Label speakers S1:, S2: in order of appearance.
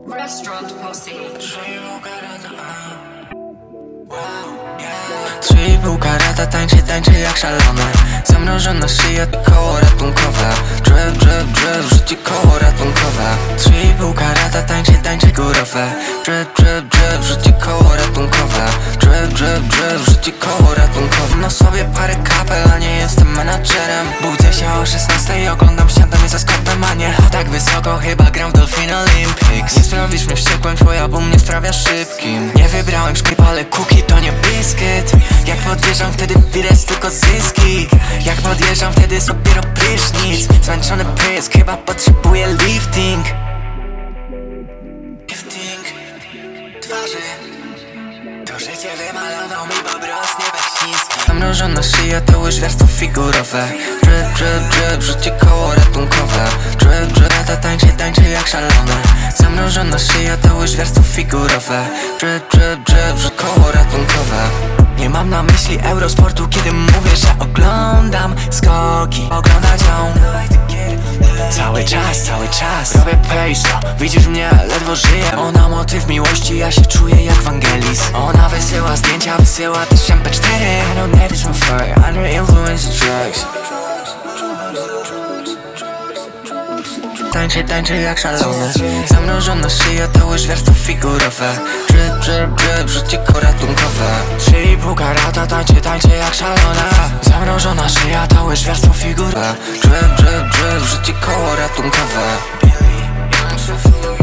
S1: Restaurant Posse.
S2: 3,5 karata tańczy jak szalony. Zamrożona szyja to koło ratunkowe. Drip, drip, drip, rzuci koło ratunkowe. 3,5 karata tańczy górowe. Drip, drip, drip, rzuci koło ratunkowe. Drip, drip, drip, rzuci koło ratunkowe. Na sobie parę kapel, a nie jestem menadżerem. Budzę się o 16 i oglądam śniadanie ze sklepem, a nie tak wysoko, chyba gram w Dolphin Olympics. Nie sprawisz mnie wściekłym, twój album nie sprawia szybkim. Nie wybrałem szkip, ale cookie to nie biskit. Jak podjeżdżam, wtedy widać tylko zyski. Jak podjeżdżam, wtedy dopiero prysznic. Zmęczony pysk, chyba potrzebuję lifting. Lifting twarzy. To życie wymalował mi Bobros Niebeśnicki. Zamrożona szyja to łyżwiarstwo figurowe. Drip, drip, drip, rzuci koło ratunkowe. Drip, drip, tata tańczy jak szalone. Zamrożona szyja to łyżwiarstwo figurowe. Drip, drip, drip, rzuci koło ratunkowe. Nie mam na myśli Eurosportu, kiedy mówię, że oglądam skoki. Oglądać ją cały czas robię pace, widzisz mnie, ledwo żyję. Ona motyw miłości, ja się czuję jak Wangelis. Ona wysyła zdjęcia, wysyła też MP4. I don't need this for under influence of drugs. Tańczy jak szalony. Zamrożona szyja to łyżwiarstwo figurowe. Drip, drip, drip, rzuci koło ratunkowe. 3,5 karata tańczy jak szalona. Zamrożona szyja to łyżwiarstwo figurowe. Drip, drip, drip, rzuci koło ratunkowe.